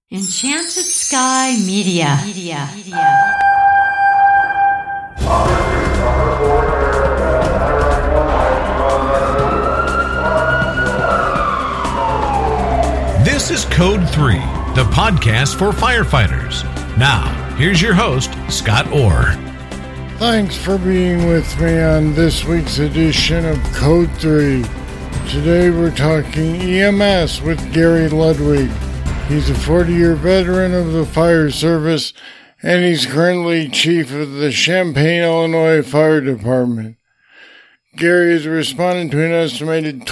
Enchanted Sky Media. This is Code 3, the podcast for firefighters. Now, here's your host, Scott Orr. Thanks for being with me on this week's edition of Code 3. Today we're talking EMS with Gary Ludwig. He's a 40-year veteran of the fire service, and he's currently chief of the Champaign, Illinois Fire Department. Gary has responded to an estimated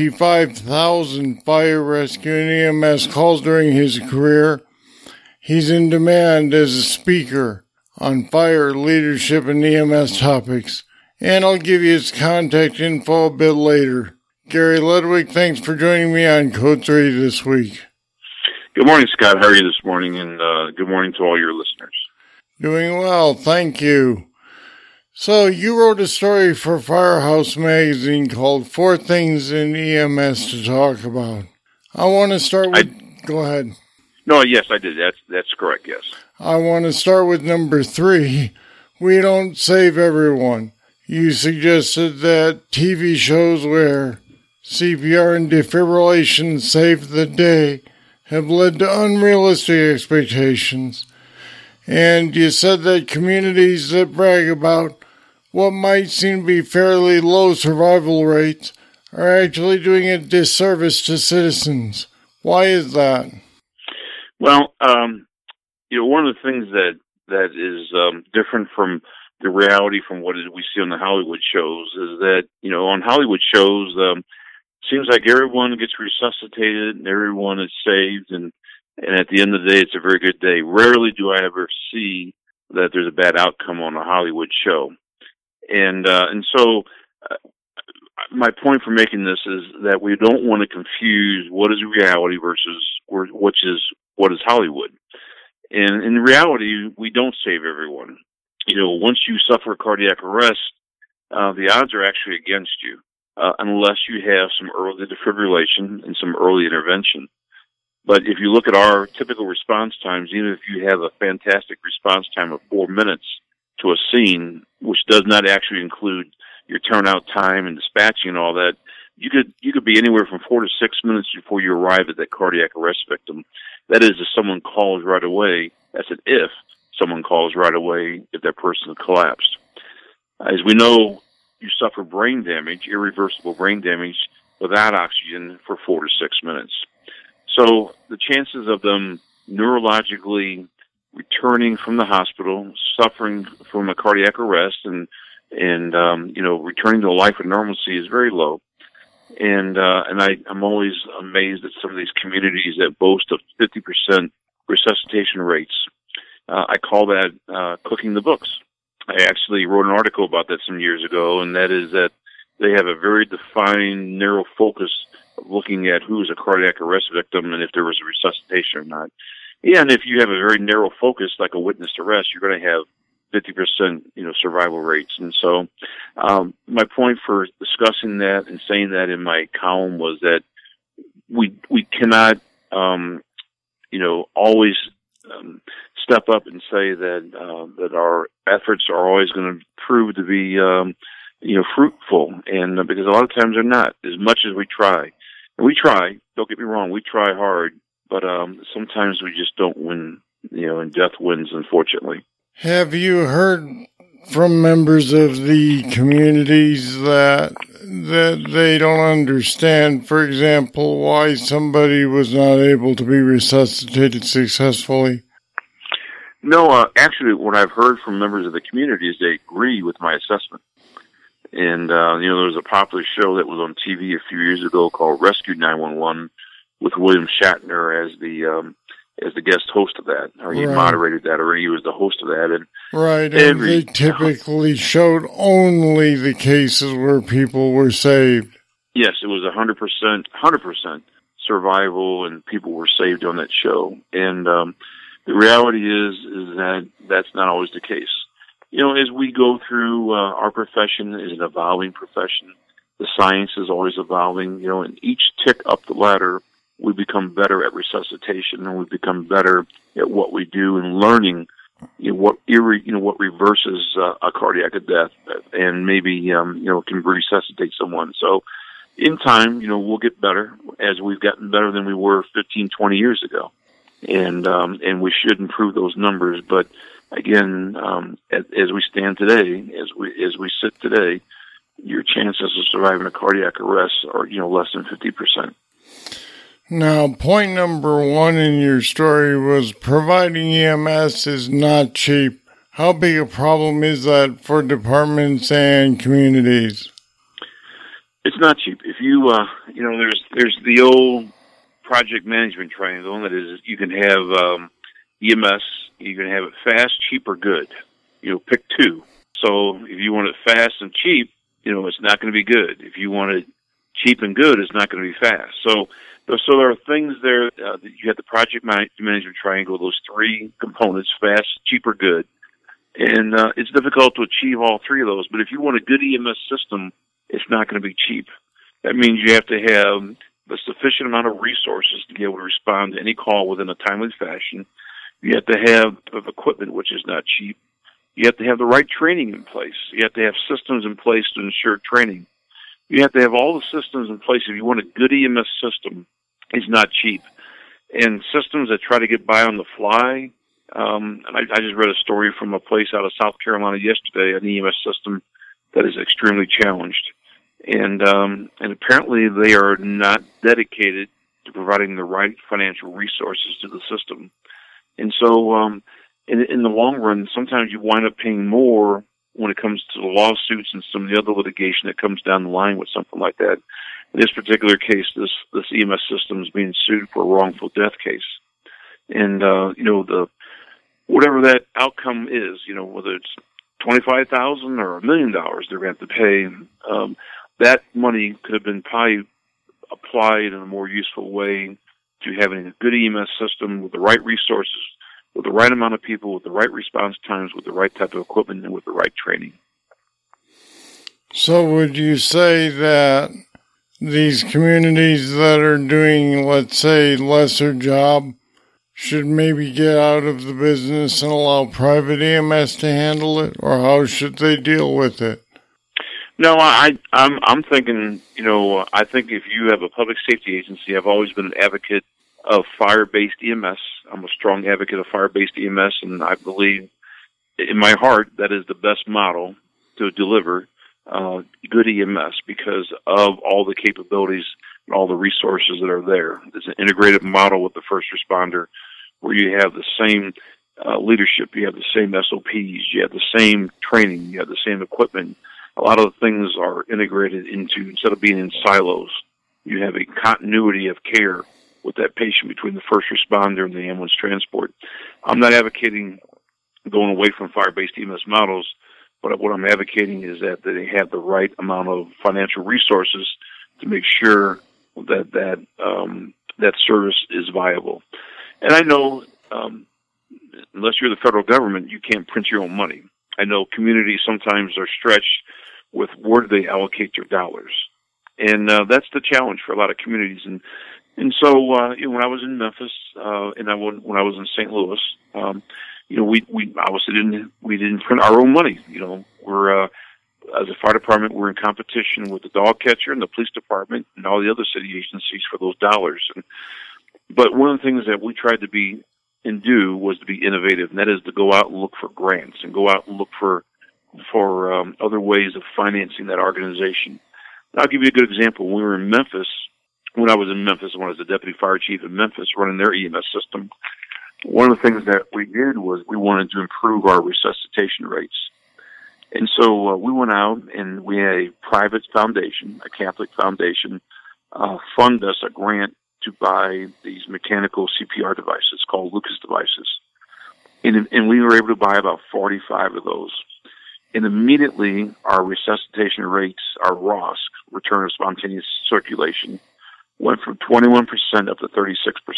25,000 fire rescue and EMS calls during his career. He's in demand as a speaker on fire, leadership, and EMS topics, and I'll give you his contact info a bit later. Gary Ludwig, thanks for joining me on Code 3 this week. Good morning, Scott. How are you this morning? And good morning to all your listeners. Doing well, thank you. So you wrote a story for Firehouse Magazine called 4 Things in EMS to Talk About. I want to start with... Go ahead. No, yes, I did. That's correct, yes. I want to start with number 3. We don't save everyone. You suggested that TV shows where CPR and defibrillation save the day have led to unrealistic expectations. And you said that communities that brag about what might seem to be fairly low survival rates are actually doing a disservice to citizens. Why is that? Well, one of the things that is different from the reality from what we see on the Hollywood shows is that, on Hollywood shows, seems like everyone gets resuscitated and everyone is saved, and at the end of the day, it's a very good day. Rarely do I ever see that there's a bad outcome on a Hollywood show. And so my point for making this is that we don't want to confuse what is reality versus what is Hollywood. And in reality, we don't save everyone. Once you suffer cardiac arrest, the odds are actually against you, unless you have some early defibrillation and some early intervention. But if you look at our typical response times, even if you have a fantastic response time of 4 minutes to a scene, which does not actually include your turnout time and dispatching and all that, you could be anywhere from 4 to 6 minutes before you arrive at that cardiac arrest victim. That is, if someone calls right away. That's an if someone calls right away if that person collapsed. As we know, you suffer brain damage, irreversible brain damage, without oxygen for 4 to 6 minutes. So the chances of them neurologically returning from the hospital, suffering from a cardiac arrest, and returning to a life of normalcy is very low. And I'm always amazed at some of these communities that boast of 50% resuscitation rates. I call that cooking the books. I actually wrote an article about that some years ago, and that is that they have a very defined, narrow focus of looking at who's a cardiac arrest victim and if there was a resuscitation or not. Yeah, and if you have a very narrow focus, like a witnessed arrest, you're going to have 50%, survival rates. And so, my point for discussing that and saying that in my column was that we cannot, always step up and say that our efforts are always going to prove to be, fruitful. And because a lot of times they're not, as much as we try. And we try, don't get me wrong, we try hard, but sometimes we just don't win, and death wins, unfortunately. Have you heard from members of the communities that they don't understand, for example, why somebody was not able to be resuscitated successfully? No, actually, what I've heard from members of the community is they agree with my assessment. And, there was a popular show that was on TV a few years ago called Rescue 911 with William Shatner as the guest host of that, or he moderated that, or he was the host of that. And right, and they typically showed only the cases where people were saved. Yes, it was 100% survival, and people were saved on that show. And the reality is that that's not always the case. As we go through, our profession is an evolving profession. The science is always evolving, and each tick up the ladder we become better at resuscitation, and we become better at what we do and learning what reverses a cardiac death and maybe can resuscitate someone. So in time, we'll get better as we've gotten better than we were 15, 20 years ago, and we should improve those numbers. But again, as we stand today, as we sit today, your chances of surviving a cardiac arrest are less than 50%. Now, point number one in your story was providing EMS is not cheap. How big a problem is that for departments and communities? It's not cheap. If you, there's the old project management triangle, and that is you can have EMS, you can have it fast, cheap, or good. Pick two. So if you want it fast and cheap, it's not going to be good. If you want it cheap and good, it's not going to be fast. So there are things there that you have the project management triangle, those three components, fast, cheap, or good. And it's difficult to achieve all three of those. But if you want a good EMS system, it's not going to be cheap. That means you have to have a sufficient amount of resources to be able to respond to any call within a timely fashion. You have to have equipment, which is not cheap. You have to have the right training in place. You have to have systems in place to ensure training. You have to have all the systems in place. If you want a good EMS system, it's not cheap. And systems that try to get by on the fly, and I just read a story from a place out of South Carolina yesterday, an EMS system that is extremely challenged. And apparently they are not dedicated to providing the right financial resources to the system. And so in the long run, sometimes you wind up paying more when it comes to the lawsuits and some of the other litigation that comes down the line with something like that. In this particular case, this EMS system is being sued for a wrongful death case. And, whatever that outcome is, whether it's $25,000 or $1 million they're going to have to pay, that money could have been probably applied in a more useful way to having a good EMS system with the right resources, with the right amount of people, with the right response times, with the right type of equipment, and with the right training. So would you say that these communities that are doing, let's say, lesser job should maybe get out of the business and allow private EMS to handle it, or how should they deal with it? No, I'm thinking, I think if you have a public safety agency, I've always been an advocate of fire-based EMS. I'm a strong advocate of fire-based EMS, and I believe in my heart that is the best model to deliver good EMS because of all the capabilities and all the resources that are there. It's an integrated model with the first responder where you have the same leadership, you have the same SOPs, you have the same training, you have the same equipment. A lot of the things are integrated into, instead of being in silos, you have a continuity of care with that patient between the first responder and the ambulance transport. I'm not advocating going away from fire-based EMS models, but what I'm advocating is that they have the right amount of financial resources to make sure that service is viable. And I know, unless you're the federal government, you can't print your own money. I know communities sometimes are stretched with where do they allocate their dollars. And that's the challenge for a lot of communities. And so when I was in Memphis when I was in St. Louis, we obviously didn't print our own money. We're as a fire department, we're in competition with the dog catcher and the police department and all the other city agencies for those dollars. But one of the things that we tried to be and do was to be innovative, and that is to go out and look for grants and go out and look for other ways of financing that organization. And I'll give you a good example. When we were in Memphis, when I was the deputy fire chief in Memphis running their EMS system, one of the things that we did was we wanted to improve our resuscitation rates. And so we went out and we had a private foundation, a Catholic foundation, fund us a grant to buy these mechanical CPR devices called Lucas devices. And we were able to buy about 45 of those. And immediately our resuscitation rates, our ROSC, return of spontaneous circulation, went from 21% up to 36%.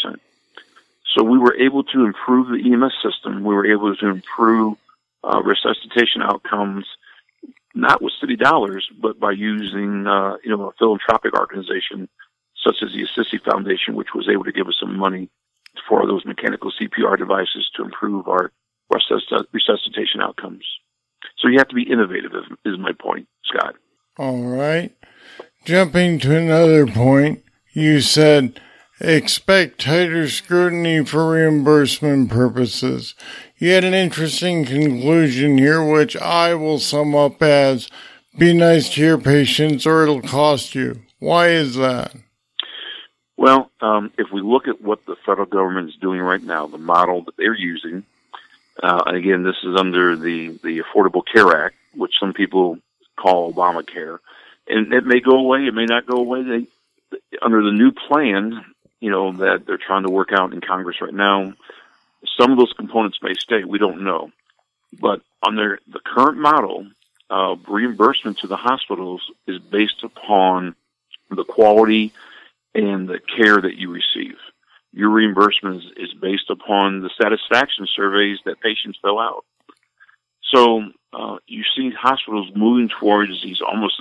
So we were able to improve the EMS system. We were able to improve resuscitation outcomes, not with city dollars, but by using a philanthropic organization such as the Assisi Foundation, which was able to give us some money for those mechanical CPR devices to improve our resuscitation outcomes. So you have to be innovative, is my point, Scott. All right. Jumping to another point, you said expect tighter scrutiny for reimbursement purposes. You had an interesting conclusion here, which I will sum up as, be nice to your patients or it'll cost you. Why is that? Well, if we look at what the federal government is doing right now, the model that they're using, and again, this is under the Affordable Care Act, which some people call Obamacare, and it may go away, it may not go away. Under the new plan, that they're trying to work out in Congress right now, some of those components may stay. We don't know. But under the current model, reimbursement to the hospitals is based upon the quality and the care that you receive. Your reimbursement is based upon the satisfaction surveys that patients fill out. So you see hospitals moving towards these almost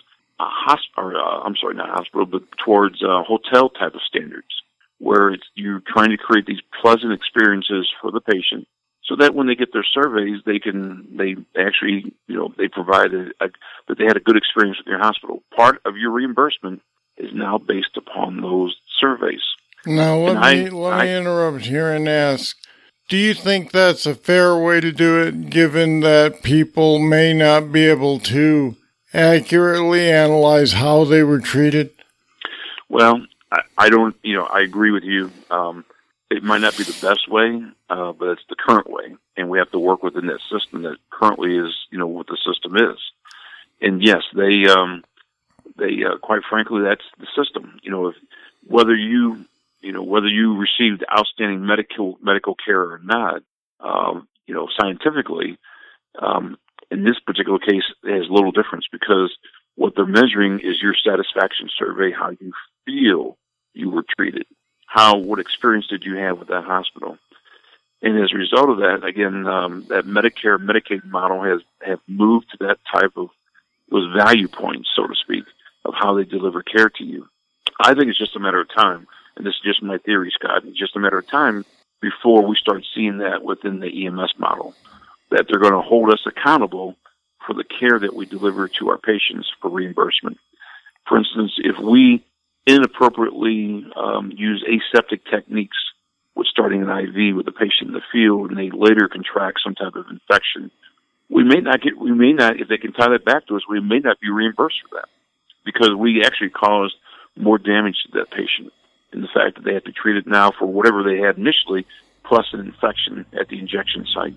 towards hotel type of standards, where you're trying to create these pleasant experiences for the patient, so that when they get their surveys, they actually provide that they had a good experience with your hospital. Part of your reimbursement is now based upon those surveys. Now, let me interrupt here and ask, do you think that's a fair way to do it, given that people may not be able to accurately analyze how they were treated? Well, I don't, I agree with you. It might not be the best way, but it's the current way, and we have to work within that system that currently is, what the system is. And yes, they quite frankly, that's the system. Whether you received outstanding medical care or not, scientifically, in this particular case, it has little difference, because what they're measuring is your satisfaction survey, how you feel you were treated. What experience did you have with that hospital? And as a result of that, again, that Medicare, Medicaid model have moved to that type of those value points, so to speak, of how they deliver care to you. I think it's just a matter of time, and this is just my theory, Scott. It's just a matter of time before we start seeing that within the EMS model, that they're going to hold us accountable for the care that we deliver to our patients for reimbursement. For instance, if we inappropriately use aseptic techniques with starting an IV with the patient in the field, and they later contract some type of infection, we may not, if they can tie that back to us, we may not be reimbursed for that, because we actually caused more damage to that patient in the fact that they have to treat it now for whatever they had initially, plus an infection at the injection site.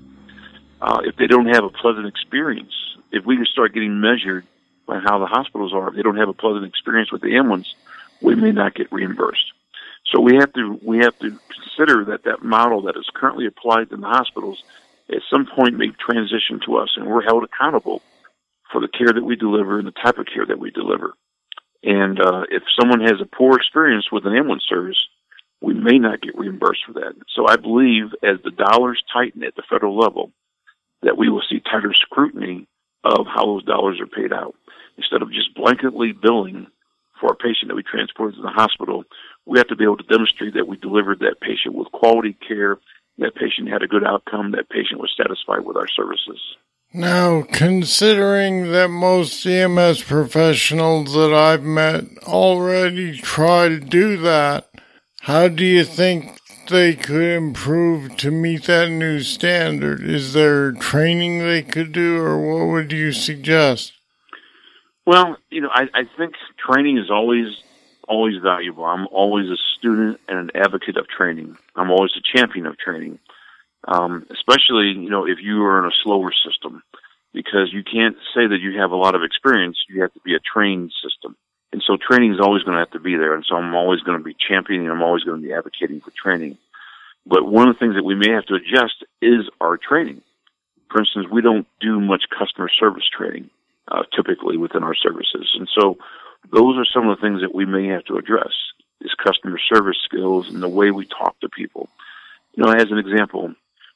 If they don't have a pleasant experience, if we can start getting measured by how the hospitals are, if they don't have a pleasant experience with the ambulance, we may not get reimbursed. So we have to consider that model that is currently applied in the hospitals at some point may transition to us, and we're held accountable for the care that we deliver and the type of care that we deliver. And if someone has a poor experience with an ambulance service, we may not get reimbursed for that. So I believe as the dollars tighten at the federal level, that we will see tighter scrutiny of how those dollars are paid out. Instead of just blanketly billing for a patient that we transported to the hospital, we have to be able to demonstrate that we delivered that patient with quality care, that patient had a good outcome, that patient was satisfied with our services. Now, considering that most EMS professionals that I've met already try to do that, how do you think they could improve to meet that new standard? Is there training they could do, or what would you suggest? Well, I think training is always valuable. I'm always a student and an advocate of training. I'm always a champion of training, especially, if you are in a slower system, because you can't say that you have a lot of experience. You have to be a trained system. And so training is always going to have to be there. And so I'm always going to be championing. I'm always going to be advocating for training. But one of the things that we may have to adjust is our training. For instance, we don't do much customer service training, typically within our services. And so those are some of the things that we may have to address, is customer service skills and the way we talk to people. As an example,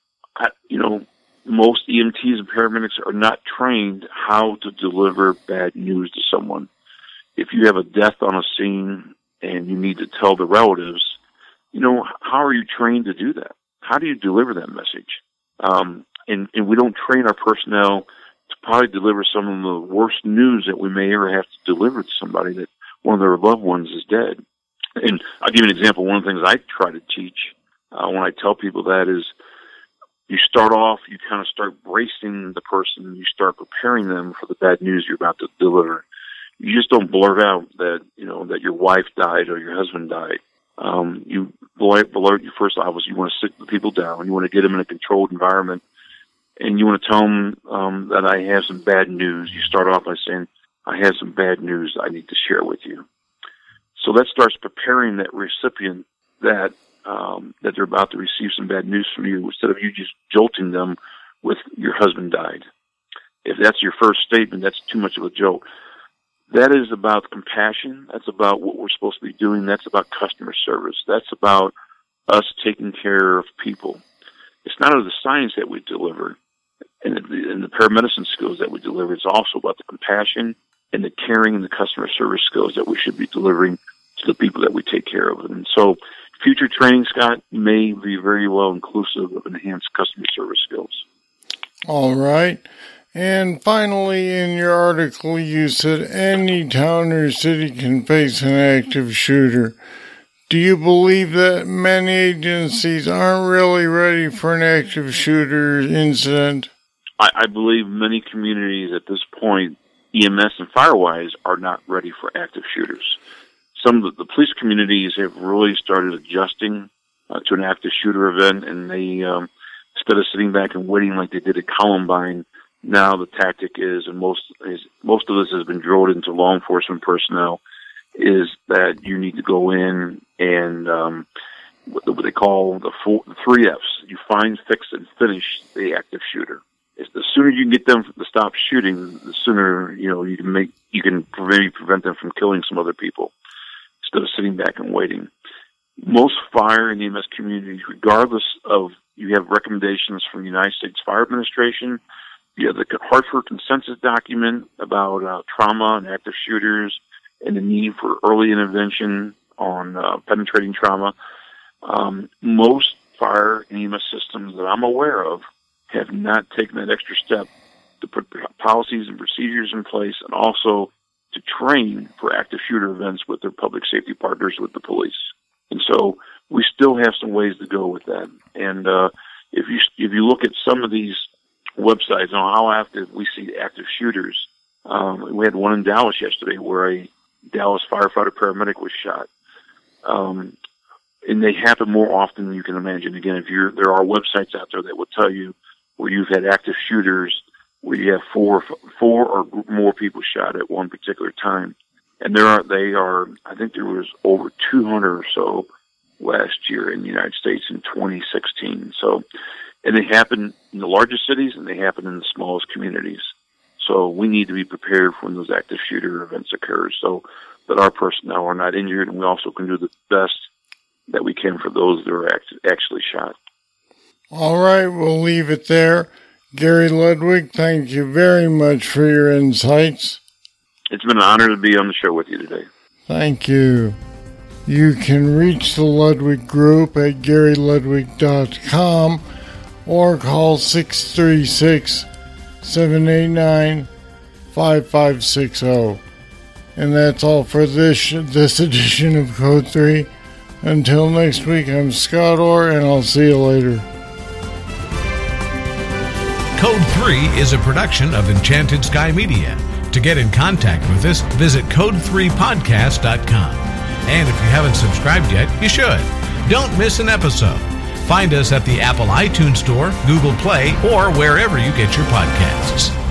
most EMTs and paramedics are not trained how to deliver bad news to someone. If you have a death on a scene and you need to tell the relatives, how are you trained to do that? How do you deliver that message? And we don't train our personnel to probably deliver some of the worst news that we may ever have to deliver to somebody, that one of their loved ones is dead. And I'll give you an example. One of the things I try to teach when I tell people that is, you start off, you kind of start bracing the person, you start preparing them for the bad news you're about to deliver. You just don't blurt out that, that your wife died or your husband died. You blurt, first, obviously, you want to sit the people down. You want to get them in a controlled environment, and you want to tell them that I have some bad news. You start off by saying, I have some bad news I need to share with you. So that starts preparing that recipient that they're about to receive some bad news from you, instead of you just jolting them with your husband died. If that's your first statement, that's too much of a joke. That is about compassion. That's about what we're supposed to be doing. That's about customer service. That's about us taking care of people. It's not only the science that we deliver and the paramedicine skills that we deliver. It's also about the compassion and the caring and the customer service skills that we should be delivering to the people that we take care of. And so future training, Scott, may be very well inclusive of enhanced customer service skills. All right. And finally, in your article, you said any town or city can face an active shooter. Do you believe that many agencies aren't really ready for an active shooter incident? I believe many communities at this point, EMS and FireWise, are not ready for active shooters. Some of the police communities have really started adjusting to an active shooter event, and they, instead of sitting back and waiting like they did at Columbine, now the tactic is, and most of this has been drilled into law enforcement personnel, is that you need to go in and what they call the 3 Fs. You find, fix, and finish the active shooter. The sooner you can get them to stop shooting, the sooner you can prevent them from killing some other people, instead of sitting back and waiting. Most fire and EMS communities, regardless of, you have recommendations from the United States Fire Administration. You have the Hartford Consensus document about trauma and active shooters and the need for early intervention on penetrating trauma. Most fire and EMS systems that I'm aware of have not taken that extra step to put policies and procedures in place, and also to train for active shooter events with their public safety partners, with the police. And so we still have some ways to go with that. And if you look at some of these websites on how active we see active shooters, we had one in Dallas yesterday where a Dallas firefighter paramedic was shot. And they happen more often than you can imagine. Again, there are websites out there that will tell you where you've had active shooters where you have four or more people shot at one particular time. And I think there was over 200 or so last year in the United States in 2016. So, and they happen in the largest cities and they happen in the smallest communities. So we need to be prepared for when those active shooter events occur, so that our personnel are not injured, and we also can do the best that we can for those that are actually shot. All right, we'll leave it there. Gary Ludwig, thank you very much for your insights. It's been an honor to be on the show with you today. Thank you. You can reach the Ludwig Group at GaryLudwig.com or call 636-789-5560. And that's all for this edition of Code 3. Until next week, I'm Scott Orr, and I'll see you later. Code 3 is a production of Enchanted Sky Media. To get in contact with us, visit code3podcast.com. And if you haven't subscribed yet, you should. Don't miss an episode. Find us at the Apple iTunes Store, Google Play, or wherever you get your podcasts.